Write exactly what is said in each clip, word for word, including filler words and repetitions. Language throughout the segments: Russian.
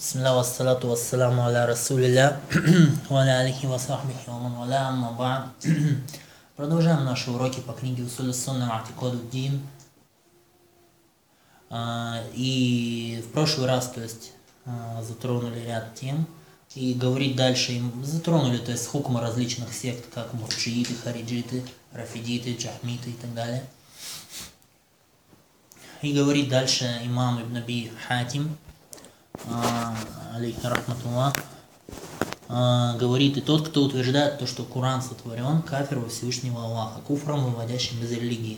Бисмилля вассалату вассаламу аля расулилля ва аля алихи ва сахбихи ва ман валя амма ба'д. Продолжаем наши уроки по книге Усуль ас-Сунна ва А'тикадуд-Дин. И в прошлый раз, то есть, затронули ряд тем. И говорить дальше им затронули, то есть, хукмы различных сект, как мурджииты, хариджиты, рафидиты, джахмиты и так далее. И говорит дальше имам Ибн Аби Хатим, алейхи рахматуллах, говорит: и тот, кто утверждает то, что Коран сотворен, кафир во Всевышнего Аллаха, куфром, выводящим из религии.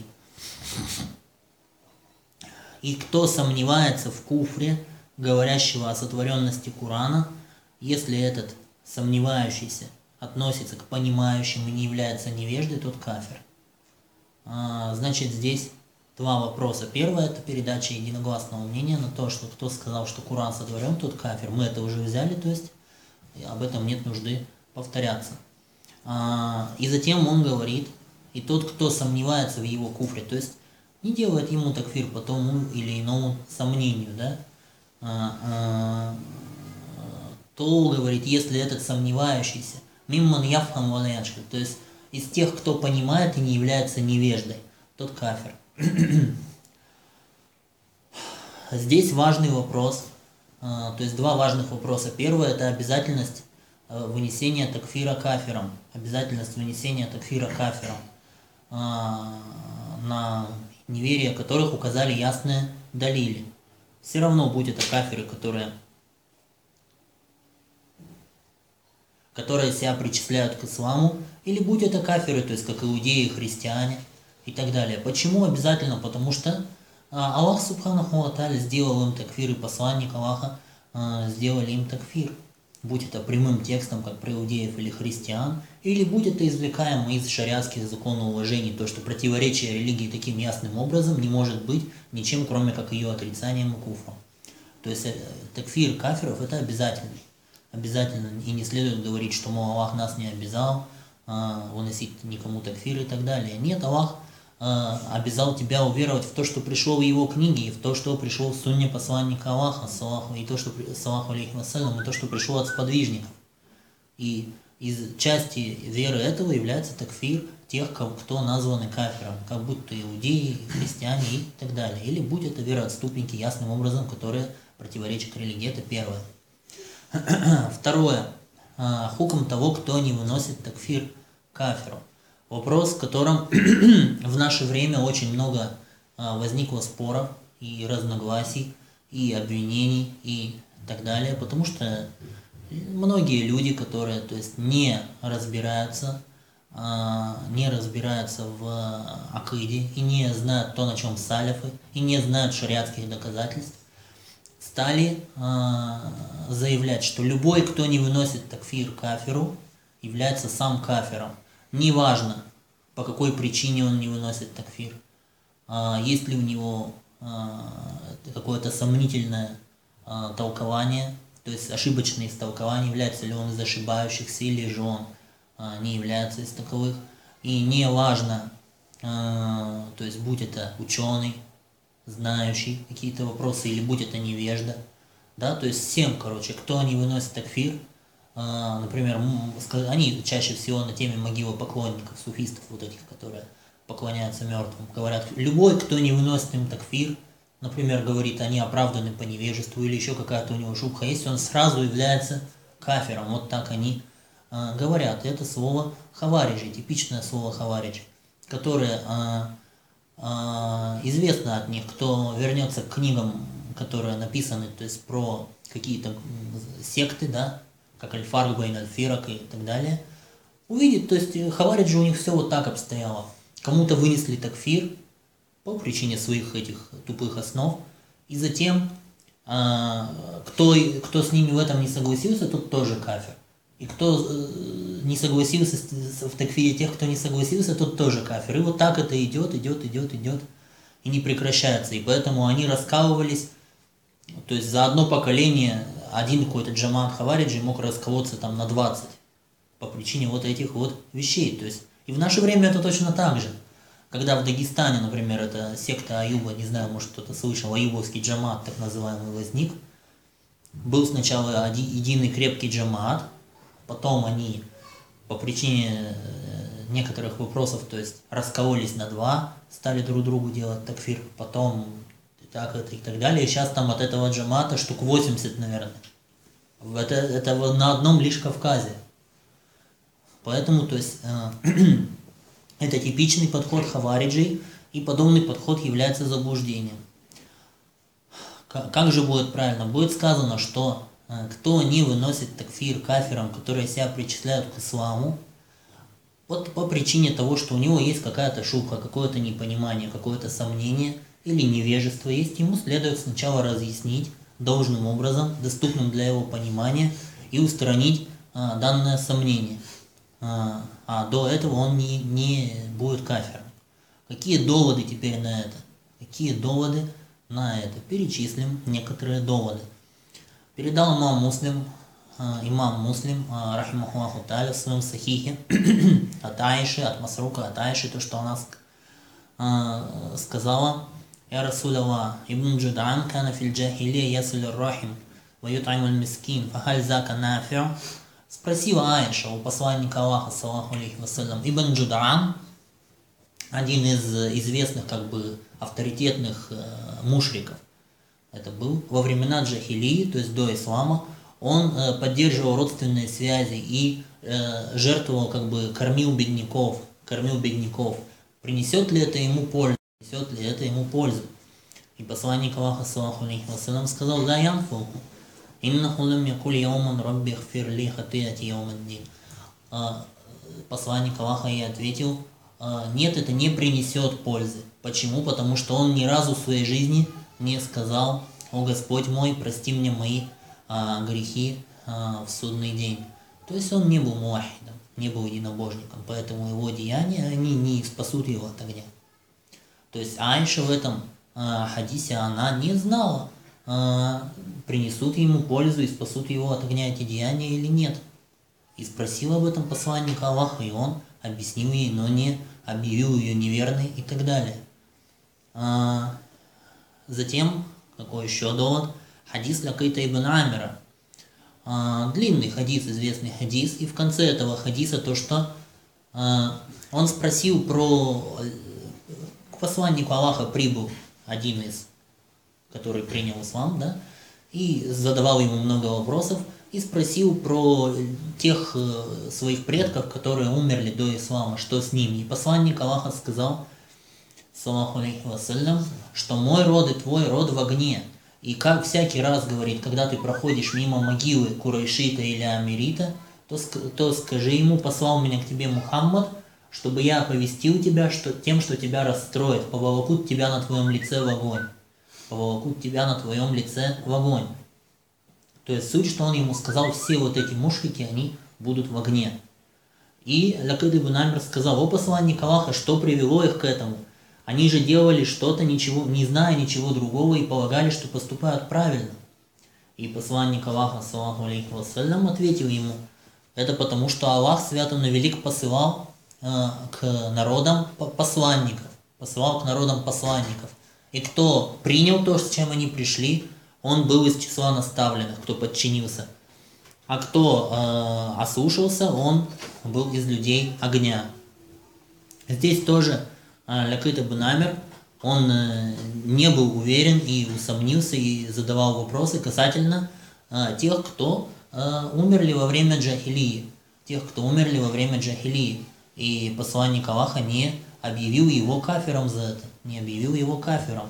И кто сомневается в куфре, говорящего о сотворенности Корана, если этот сомневающийся относится к понимающим и не является невеждой, тот кафир. Значит, здесь два вопроса. Первое – это передача единогласного мнения на то, что кто сказал, что Коран сотворен, тот кафир. Мы это уже взяли, то есть об этом нет нужды повторяться. И затем он говорит: и тот, кто сомневается в его куфре, то есть не делает ему такфир по тому или иному сомнению, да, то, говорит, если этот сомневающийся, мимман яфхам валяшка, то есть из тех, кто понимает и не является невеждой, тот кафир. Здесь важный вопрос, то есть два важных вопроса. Первое – это обязательность вынесения такфира кафиром, обязательность вынесения такфира кафиром, на неверие которых указали ясные далили. Все равно, будь это кафиры, которые, которые себя причисляют к исламу, или будь это кафиры, то есть как иудеи, христиане и так далее. Почему обязательно? Потому что Аллах Субханаху ва Тааля сделал им такфир, и посланник Аллаха сделали им такфир. Будь это прямым текстом, как про иудеев или христиан, или будь это извлекаемо из шариатских законоуложений, то, что противоречие религии таким ясным образом не может быть ничем, кроме как ее отрицанием и куфром. То есть такфир кафиров – это обязательно. Обязательно. И не следует говорить, что, мол, Аллах нас не обязал выносить никому такфир и так далее. Нет, Аллах обязал тебя уверовать в то, что пришло в его книге, и в то, что пришло в сунне посланника Аллаха, и то, что, саллаху алейхи вассалям, и то, что пришло от сподвижников. И из части веры этого является такфир тех, кто названы кафиром, как будто иудеи, христиане и так далее. Или будь это вероотступники ясным образом, которые противоречат религии. Это первое. Второе. Хукм того, кто не выносит такфир кафиру. Вопрос, в котором в наше время очень много возникло споров и разногласий, и обвинений, и так далее, потому что многие люди, которые, то есть, не разбираются, не разбираются в акиде, и не знают то, на чем саляфы, и не знают шариатских доказательств, стали заявлять, что любой, кто не выносит такфир кафиру, является сам кафиром. Неважно, по какой причине он не выносит такфир, есть ли у него какое-то сомнительное толкование, то есть ошибочное истолкование, является ли он из ошибающихся, или же он не является из таковых. И не важно, то есть будь это ученый, знающий какие-то вопросы, или будь это невежда, да, то есть всем, короче, кто не выносит такфир, например, они чаще всего на теме могилы поклонников, суфистов, вот этих, которые поклоняются мертвым, говорят: любой, кто не выносит им такфир, например, говорит, они оправданы по невежеству, или еще какая-то у него шубха есть, он сразу является кафиром. Вот так они э, говорят. Это слово хавариджи, типичное слово хавариджи, которое э, э, известно от них, кто вернется к книгам, которые написаны, то есть про какие-то секты, да, как Аль-Фарк байн Аль-Фирак и так далее, увидит, то есть хавариджи у них все вот так обстояло. Кому-то вынесли такфир по причине своих этих тупых основ, и затем э, кто, кто с ними в этом не согласился, тот тоже кафир. И кто э, не согласился с, в такфире тех, кто не согласился, тот тоже кафир. И вот так это идет, идет, идет, идет, и не прекращается. И поэтому они раскалывались, то есть за одно поколение один какой-то джамаат хавариджи мог расколоться там на двадцать по причине вот этих вот вещей. То есть и в наше время это точно так же. Когда в Дагестане, например, это секта Аюба, не знаю, может кто-то слышал, аюбовский джамаат так называемый возник, был сначала один, единый крепкий джамаат, потом они по причине некоторых вопросов, то есть раскололись на два, стали друг другу делать такфир, потом и так это и так далее. И сейчас там от этого джамаата штук восемьдесят, наверное. Это, это на одном лишь Кавказе. Поэтому, то есть, э, это типичный подход хавариджей, и подобный подход является заблуждением. Как, как же будет правильно? Будет сказано, что э, кто не выносит такфир кафирам, которые себя причисляют к исламу, вот по причине того, что у него есть какая-то шубха, какое-то непонимание, какое-то сомнение или невежество есть, ему следует сначала разъяснить должным образом, доступным для его понимания, и устранить а, данное сомнение. А, а до этого он не, не будет кафиром. Какие доводы теперь на это? Какие доводы на это? Перечислим некоторые доводы. Передал имам Муслим, а, имам Муслим, а, рахимахуллаху тааля, в своем сахихе от Аиши, от Масрука, от Аиши, то, что она а, сказала: «Я Расуль Аллах, Ибн Джудан кана фил джахилия ясуль рахим, ва ют'амуль мискин, фахаль зака нафи'у». Спросила Аиша у посланника Аллаха, саллаху алейхи вассалям. Ибн Джудан, один из известных, как бы, авторитетных э, мушриков, это был во времена джахилии, то есть до ислама, он э, поддерживал родственные связи и э, жертвовал, как бы, кормил бедняков, кормил бедняков. Принесет ли это ему пользу? Принесет ли это ему пользу? И посланник Аллаха, саллаху алейхи вассалям, сказал: «Ла янфуху, иннаху лам якуль яуман рабби гфир ли хатиати яумаддин». Посланник Аллаха ей ответил: нет, это не принесет пользы. Почему? Потому что он ни разу в своей жизни не сказал: «О Господь мой, прости мне мои а, грехи а, в судный день». То есть он не был муахидом, не был единобожником, поэтому его деяния, они не спасут его от огня. То есть Аиша в этом э, хадисе, она не знала, э, принесут ему пользу и спасут его от огня эти деяния или нет. И спросила об этом посланника Аллаха, и он объяснил ей, но не объявил ее неверной и так далее. А, затем, какой еще довод? Хадис Лакита ибн Амира. А, длинный хадис, известный хадис, и в конце этого хадиса то, что а, он спросил про... К посланнику Аллаха прибыл один из, который принял ислам, да, и задавал ему много вопросов, и спросил про тех э, своих предков, которые умерли до ислама, что с ними. И посланник Аллаха сказал, саллаху алейхи вассалям, что мой род и твой род в огне. И как всякий раз говорит, когда ты проходишь мимо могилы Курайшита или Амирита, то, то скажи ему: послал меня к тебе Мухаммад, чтобы я оповестил тебя что, тем, что тебя расстроит, поволокут тебя на твоем лице в огонь. Поволокут тебя на твоем лице в огонь. То есть суть, что он ему сказал, все вот эти мушрики, они будут в огне. И Лакид ибн Амир сказал: о посланник Аллаха, что привело их к этому? Они же делали что-то, ничего, не зная ничего другого, и полагали, что поступают правильно. И посланник Аллаха, саллаху алейхи вассалям, ответил ему: это потому, что Аллах свят и велик посылал э, к народам посланников, посылал к народам посланников. И кто принял то, с чем они пришли, он был из числа наставленных, кто подчинился. А кто э, ослушался, он был из людей огня. Здесь тоже э, Лакит ибн Амир, он э, не был уверен и усомнился, и задавал вопросы касательно э, тех, кто э, умерли во время джахилии. Тех, кто умерли во время джахилии. И посланник Аллаха не объявил его кафиром за это. Не объявил его кафиром.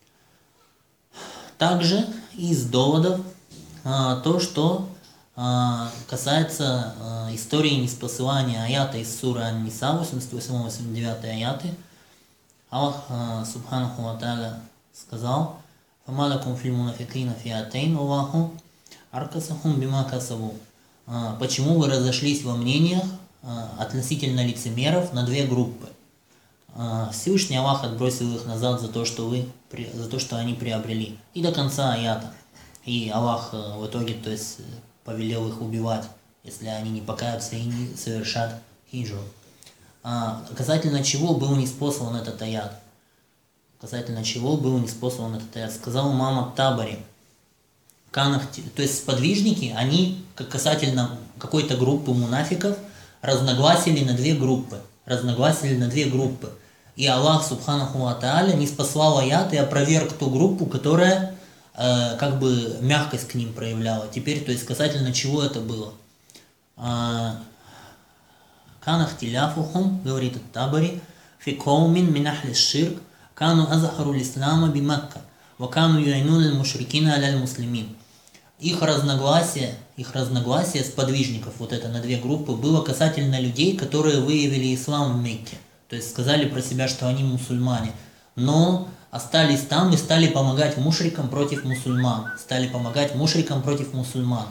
Также из доводов а, то, что а, касается а, истории неспосылания аята из суры Ан-Ниса, восемьдесят восемь восемьдесят девять аяты, Аллах а, субханаху ва тааля сказал: «Фамалакум фил мунафикина фиатейн, Аллаху аркасахум бима касаву». Почему вы разошлись во мнениях а, относительно лицемеров на две группы? Всевышний Аллах отбросил их назад за то, что вы, за то, что они приобрели. И до конца аята. И Аллах в итоге, то есть, повелел их убивать, если они не покаются и не совершат хиджру. А касательно чего был ниспослан этот аят? Касательно чего был ниспослан этот аят? Сказал имам ат-Табари, канахти, то есть сподвижники, они касательно какой-то группы мунафиков разногласили на две группы, разногласили на две группы. И Аллах Субханаху ва Тааля не спаслал аят и опроверг ту группу, которая э, как бы мягкость к ним проявляла. Теперь, то есть касательно чего это было. Канахтиляфухум, говорит Ат-Табари, фи каумин мин ахли ширк, кану азахару лислама би Макка, ва кану юайну лил мушрикина аля муслимин. Их разногласие, их разногласие сподвижников, вот это на две группы, было касательно людей, которые выявили ислам в Мекке. То есть сказали про себя, что они мусульмане, но остались там и стали помогать мушрикам против мусульман. Стали помогать мушрикам против мусульман.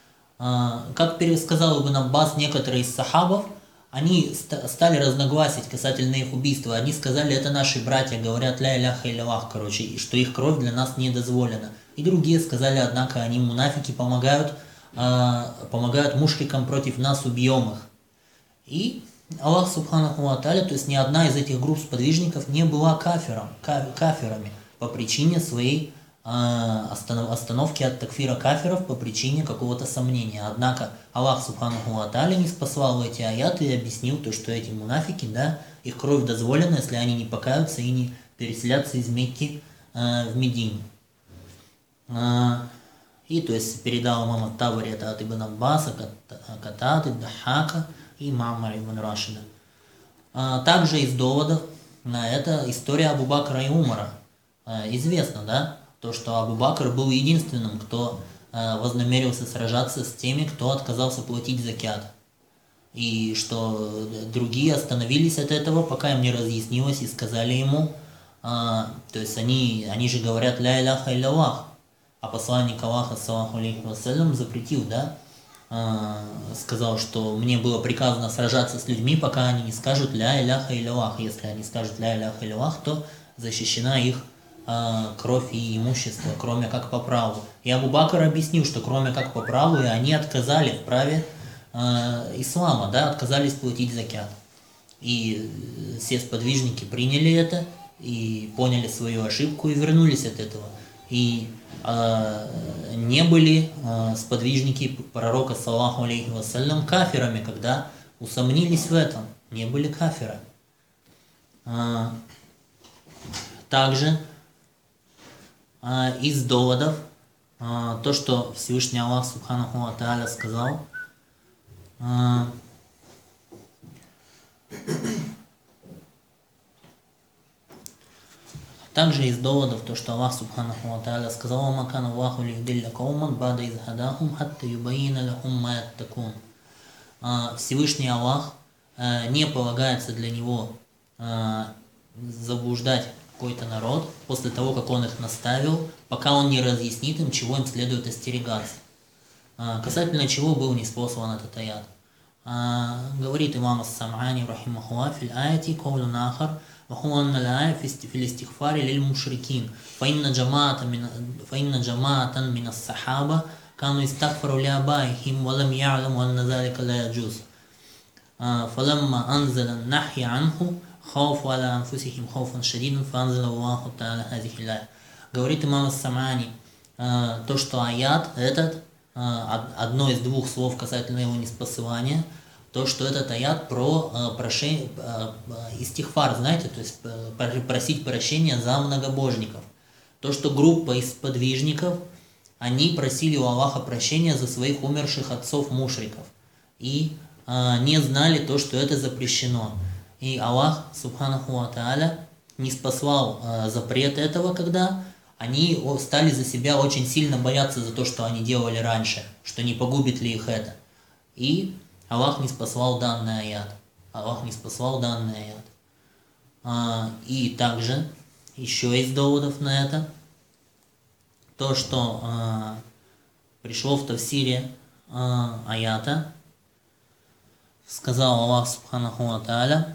Как пересказал Ибн Аббас, некоторые из сахабов, они стали разногласить касательно их убийства. Одни сказали, это наши братья, говорят ля иляха илляллах, короче, и что их кровь для нас не дозволена. И другие сказали, однако, они мунафики, помогают, помогают мушрикам против нас, убьем их. И Аллах Субханаху ва Тааля, то есть ни одна из этих групп сподвижников не была кафиром, кафирами по причине своей остановки от такфира кафиров, по причине какого-то сомнения. Однако Аллах Субханаху ва Тааля не спасал эти аяты и объяснил то, что эти мунафики, да, их кровь дозволена, если они не покаются и не переселятся из Мекки э, в Медину. Э, и то есть передал имам Ат-Табари это от Ибн Аббаса, Катады, Дахака и Мамара ибн Рашида. Э, также из доводов на это история Абу Бакра и Умара. Э, известно, да? То, что Абу Бакр был единственным, кто э, вознамерился сражаться с теми, кто отказался платить закят. И что другие остановились от этого, пока им не разъяснилось, и сказали ему, э, то есть они, они же говорят «Ля иляха илляллах», а посланник Аллаха, саллаллаху алейхи вассалям, запретил, да, э, сказал, что мне было приказано сражаться с людьми, пока они не скажут «Ля иляха илляллах». Если они скажут «Ля иляха илляллах», то защищена их кровь и имущество, кроме как по праву. И Абу Бакр объяснил, что кроме как по праву, и они отказали в праве э, ислама, да, отказались платить закят. И все сподвижники приняли это, и поняли свою ошибку, и вернулись от этого. И э, не были э, сподвижники пророка, саллаллаху алейхи вассалям, кафирами, когда усомнились в этом, не были кафирами. Э, также из доводов то, что Всевышний Аллах Субханаху ва Тааля сказал, также из доводов то, что Аллах Субханаху ва Тааля сказал: «Макан Аллаху лихдилля кауман бада из хадахум хатта юбаина лахум ма яттакун». Всевышний Аллах не полагается для него заблуждать какой-то народ после того, как он их наставил, пока он не разъяснит им, чего им следует остерегаться. А, касательно чего был ниспослан этот аят. А, говорит имам Ас-Сам'ани рахимахуллах фил аяти каулун ахар ва хуа анна ал-ая фил истигфари лил мушрикин фа инна джамаатан мин ас-сахаба кану истагфару ли абаихим ва лам я'ламу анна залика ла яджуз. Фаламма анзала нахья анху хауфу аля анфусихим хауфан шадидун фанзала Аллаху та'аля хазихи ля. Говорит имам Ас-Сам'ани, то, что аят этот, одно из двух слов касательно его ниспосылания, то, что этот аят про прошение, истигфар, знаете, то есть просить прощения за многобожников. То, что группа из сподвижников, они просили у Аллаха прощения за своих умерших отцов-мушриков. И не знали то, что это запрещено. И Аллах, Субханаху ва Тааля, не спаслал э, запрет этого, когда они стали за себя очень сильно бояться за то, что они делали раньше, что не погубит ли их это. И Аллах не спаслал данный аят. Аллах не спаслал данный аят. А, и также, еще из доводов на это, то, что а, пришло в тафсире а, аята, сказал Аллах Субханаху ва Тааля: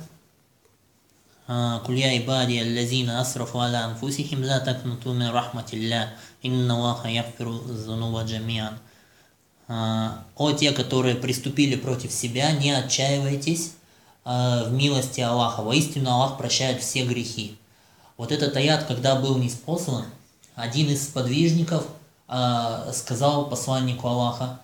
«Куль я ибади аллазина асрафу аля анфусихим ла такнуту мин рахматилля, инна Аллаха ягфиру зунуба джамиан». О те, которые приступили против себя, не отчаивайтесь в милости Аллаха. Воистину Аллах прощает все грехи. Вот этот аят, когда был ниспослан, один из сподвижников а, сказал посланнику Аллаха,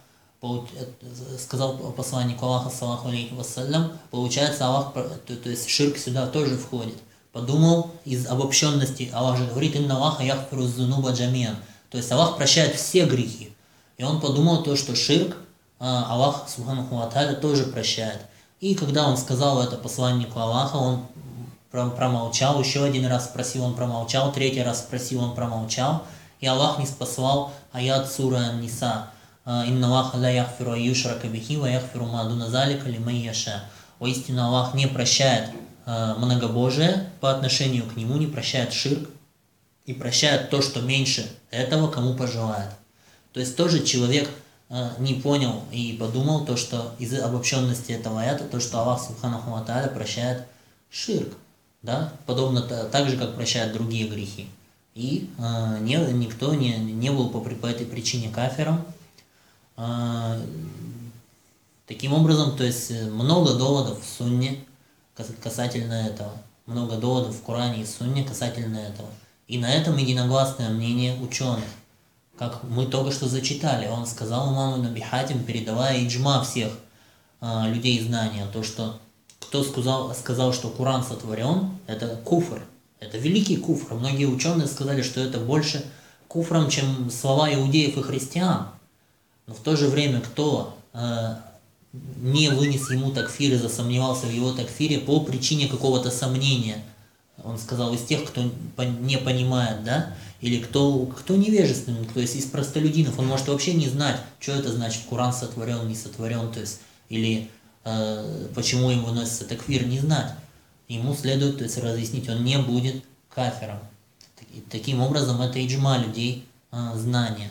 сказал посланнику Аллаха, саллаху алейхи вассалям, получается, Аллах, то, то есть ширк сюда тоже входит. Подумал из обобщенности, Аллах же говорит, инна Аллаха яхфиру зунуба джамиан, то есть Аллах прощает все грехи. И он подумал то, что ширк Аллах субханаху ва тааля тоже прощает. И когда он сказал это посланнику Аллаха, он промолчал, еще один раз спросил, он промолчал, третий раз спросил, он промолчал, и Аллах не спасал аят сура Ан-Ниса. «Инна Аллаха ла яхфиру аюшрака бихи ва яхфиру ма дуна залика лиман яша». Воистину Аллах не прощает многобожие по отношению к нему, не прощает ширк и прощает то, что меньше этого, кому пожелает. То есть тоже человек не понял и подумал то, что из обобщенности этого аята, то, что Аллах субханаху ва тааля прощает ширк, да, подобно так же, как прощает другие грехи. И э, не, никто не, не был по, по этой причине кафиром. Э, таким образом, то есть много доводов в сунне касательно этого, много доводов в Коране и сунне касательно этого. И на этом единогласное мнение ученых. Как мы только что зачитали, он сказал имаму Ибн Аби Хатим, передавая иджма всех э, людей знания, то, что кто сказал, сказал, что Коран сотворен, это куфр, это великий куфр. Многие ученые сказали, что это больше куфром, чем слова иудеев и христиан. Но в то же время, кто э, не вынес ему такфир и засомневался в его такфире по причине какого-то сомнения, он сказал, из тех, кто не понимает, да, или кто, кто невежественный, то есть из простолюдинов, он может вообще не знать, что это значит, Коран сотворен, не сотворен, то есть, или э, почему им выносится такфир, не знать. Ему следует, то есть, разъяснить, он не будет кафиром. Таким образом, это иджма людей э, знания.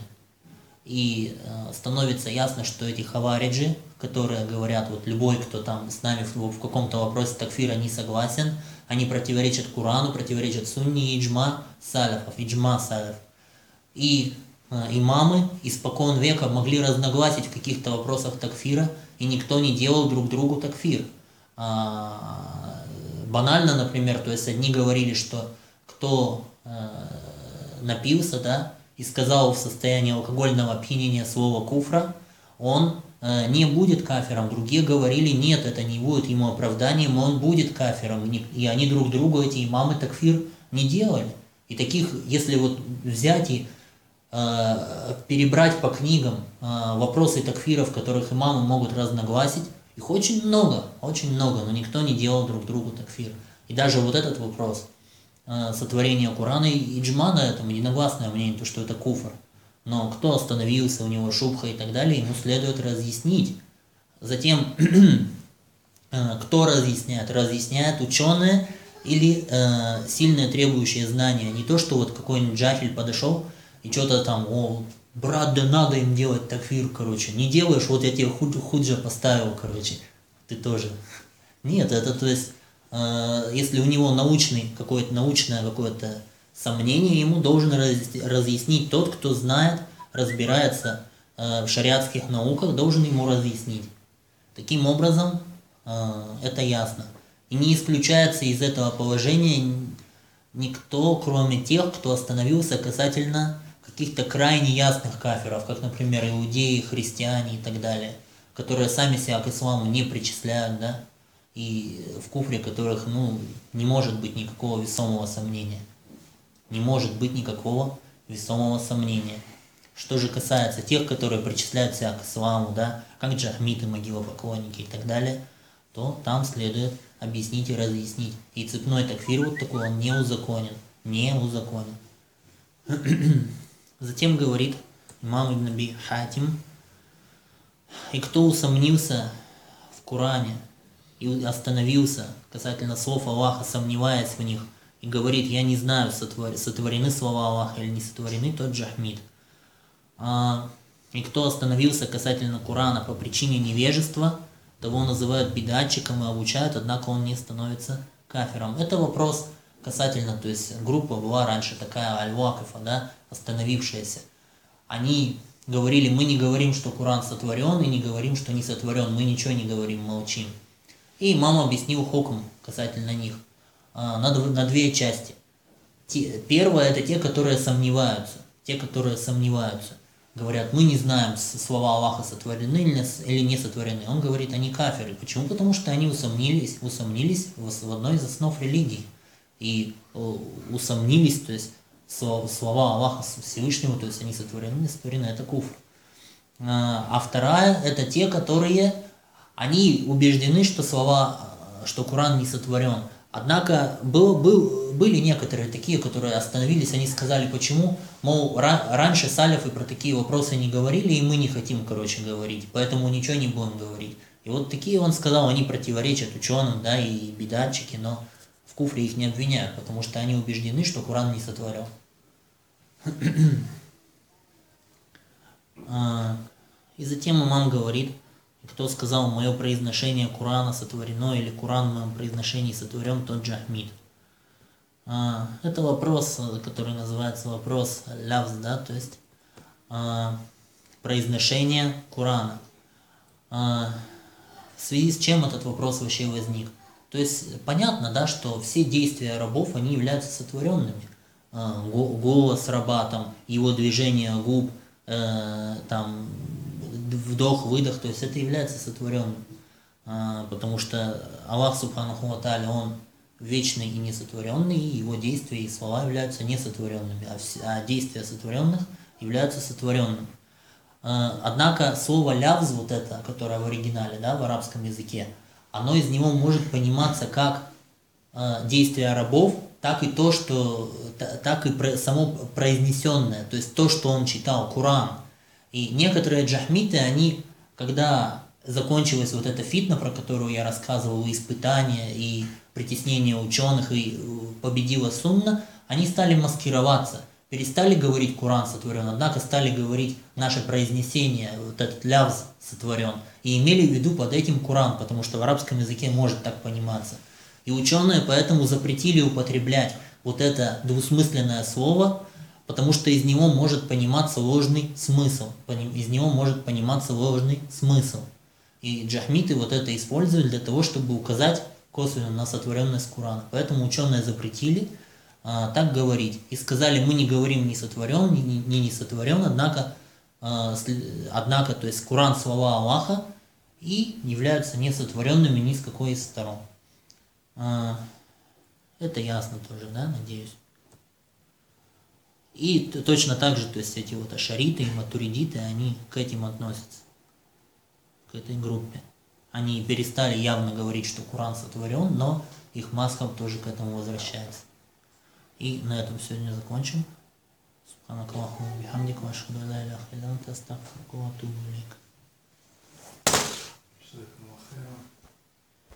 И э, становится ясно, что эти хавариджи, которые говорят, вот любой, кто там с нами в, в каком-то вопросе такфира не согласен, они противоречат Корану, противоречат сунне и иджма саляфов, иджма саляф. И э, имамы испокон века могли разногласить в каких-то вопросах такфира, и никто не делал друг другу такфир. А, банально, например, то есть одни говорили, что кто э, напился, да, и сказал в состоянии алкогольного опьянения слово куфра, он э, не будет кафиром. Другие говорили, нет, это не будет ему оправданием, он будет кафиром. И они друг другу, эти имамы, такфир не делали. И таких, если вот взять и э, перебрать по книгам э, вопросы такфира, в которых имамы могут разногласить, их очень много, очень много, но никто не делал друг другу такфир. И даже вот этот вопрос э, сотворения Корана и иджма на этом, единогласное мнение, то, что это куфр. Но кто остановился, у него шубха и так далее, ему следует разъяснить. Затем, э, кто разъясняет? Разъясняют ученые или э, сильные требующие знания. Не то, что вот какой-нибудь джахиль подошел и что-то там, о, брат, да надо им делать такфир, короче. Не делаешь, вот я тебе худ, худжа поставил, короче, ты тоже. Нет, это то есть, э, если у него научный, какое-то научное какое-то сомнение, ему должен разъяснить тот, кто знает, разбирается э, в шариатских науках, должен ему разъяснить. Таким образом, э, это ясно. И не исключается из этого положения никто, кроме тех, кто остановился касательно каких-то крайне ясных кафиров, как, например, иудеи, христиане и так далее, которые сами себя к исламу не причисляют, да, и в куфре которых, ну, не может быть никакого весомого сомнения. Не может быть никакого весомого сомнения. Что же касается тех, которые причисляют себя к исламу, да, как джахмиты, могилопоклонники и так далее, то там следует объяснить и разъяснить. И цепной такфир вот такой, он не узаконен. Не узаконен. Затем говорит имам Ибн Аби Хатим, и кто усомнился в Коране и остановился касательно слов Аллаха, сомневаясь в них, и говорит, я не знаю, сотворены слова Аллаха или не сотворены, тот джахмид. А, и кто остановился касательно Корана по причине невежества, того называют бидатчиком и обучают, однако он не становится кафиром. Это вопрос касательно, то есть группа была раньше такая, аль-Вакифа, да, остановившаяся. Они говорили, мы не говорим, что Коран сотворен, и не говорим, что не сотворен, мы ничего не говорим, молчим. И имам объяснил хукм касательно них на, на две части. Те, первое, это те, которые сомневаются, те, которые сомневаются. говорят, мы не знаем, слова Аллаха сотворены или не сотворены. Он говорит, они кафиры. Почему? Потому что они усомнились, усомнились в одной из основ религии. И усомнились, то есть слова Аллаха Всевышнего, то есть они сотворены, не сотворены, это куфр. А вторая, это те, которые, они убеждены, что слова, что Коран не сотворен. Однако был, был, были некоторые такие, которые остановились, они сказали, почему, мол, ра, раньше саляфы про такие вопросы не говорили, и мы не хотим, короче, говорить, поэтому ничего не будем говорить. И вот такие, он сказал, они противоречат ученым, да, и бидатчики, но в куфре их не обвиняют, потому что они убеждены, что Коран не сотворен. И затем имам говорит, кто сказал, мое произношение Корана сотворено или Коран в моем произношении сотворен, тот джахмид. Это вопрос, который называется вопрос лявз, да, то есть произношение Корана. В связи с чем этот вопрос вообще возник? То есть понятно, да, что все действия рабов, они являются сотворенными. Голос раба, там, его движение губ, там, вдох, выдох, то есть это является сотворенным, а, потому что Аллах Субханаху ва Тааля, Он вечный и несотворенный, и Его действия и слова являются несотворенными, а, все, а действия сотворенных являются сотворенными. А, однако слово лявз, вот это, которое в оригинале, да, в арабском языке, оно из него может пониматься как а, действия рабов, так и то, что, так и про, само произнесенное, то есть то, что он читал, Коран. И некоторые джахмиты, они, когда закончилась вот эта фитна, про которую я рассказывал, испытания и притеснение ученых, и победила сунна, они стали маскироваться, перестали говорить Коран сотворен, однако стали говорить наше произнесение, вот этот лявз сотворен, и имели в виду под этим Коран, потому что в арабском языке может так пониматься. И ученые поэтому запретили употреблять вот это двусмысленное слово, потому что из него может пониматься ложный смысл. Из него может пониматься ложный смысл. И джахмиты вот это использовали для того, чтобы указать косвенно на сотворенность Корана. Поэтому ученые запретили а, так говорить. И сказали, мы не говорим ни сотворен, ни, ни не сотворен, однако, а, однако то есть Коран слова Аллаха и являются несотворенными ни с какой из сторон. А, это ясно тоже, да, надеюсь. И точно так же, то есть эти вот ашариты и матуридиты, они к этим относятся, к этой группе. Они перестали явно говорить, что Коран сотворен, но их мазхаб тоже к этому возвращается. И на этом сегодня закончим. Субханакаллахумма ва бихамдика, ва ашхаду ан ла иляха илля анта, астагфирука ва атубу илейк.